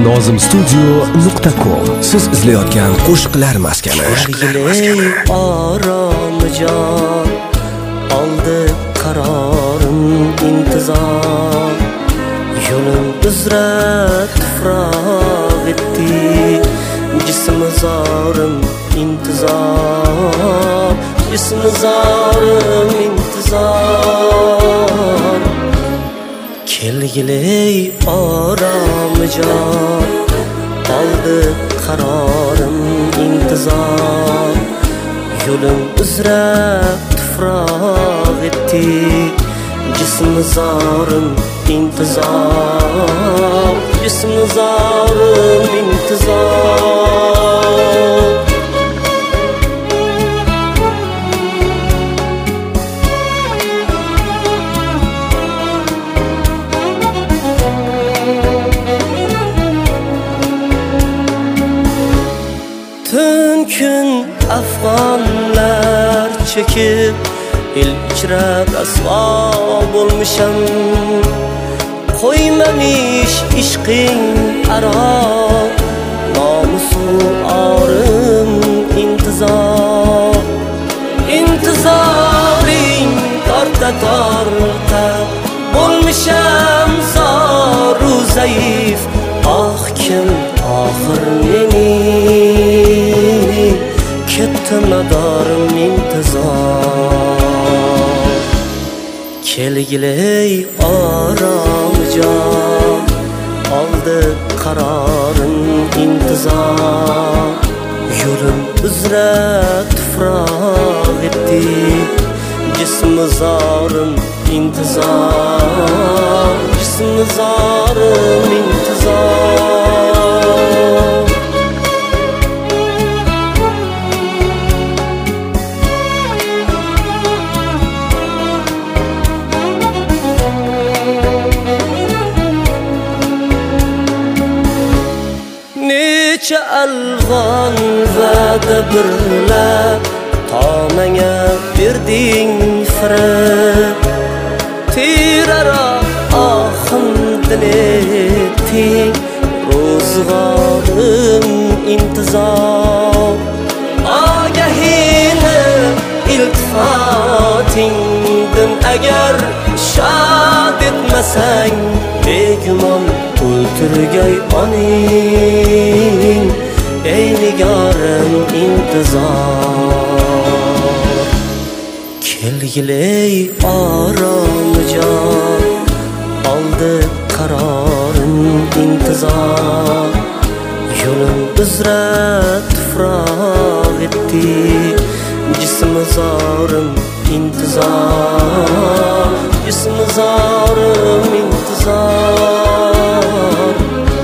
nozimstudio.com. Siz izlayotgan qo'shiqlar maskani. Oromijon oldi qarorim intizor, yo'lim uzra tuproq etdi jismi zorim intizor, jismi zorim intizor. Kelgiley oromijon oldi qarorim intizor, yo'lim uzra tuproq etdi jismi zorim intizor, jismi zorim intizor. Tun kun afg'onlar chekib ilchra rasvo bo'lmisham, qo'ymamish ishqing aro nomusu orim intizor. Intizoring torta torta bo'lmisham zoru zaif, ah kim oxir mening ketdi madorim intizor. Kelgiley oromijon oldi qarorim intizor, yo'lim uzra tuproq etdi jismi zorim intizor, jismi zorim intizor. Necha alvon va'da birlab tomanga berding firib, tiraroq ohim dileting ro'zg'orim intizor. Ogahini iltifotingdan agar shod etmasang, begumon o'ltirgay oning ey nigorim intizor. Kelgiley oromijon oldi qarorim intizor, yo'lim uzra tuproq etdi jismi zorim intizor, jismi zorim intizor.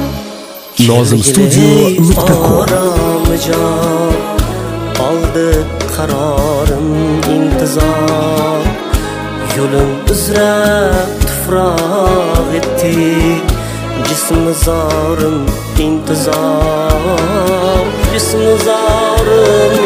nozimstudio.com. Oromijon oldi qarorim intizor, yo'lim uzra tuproq etdi jismi zorim intizor, jismi zorim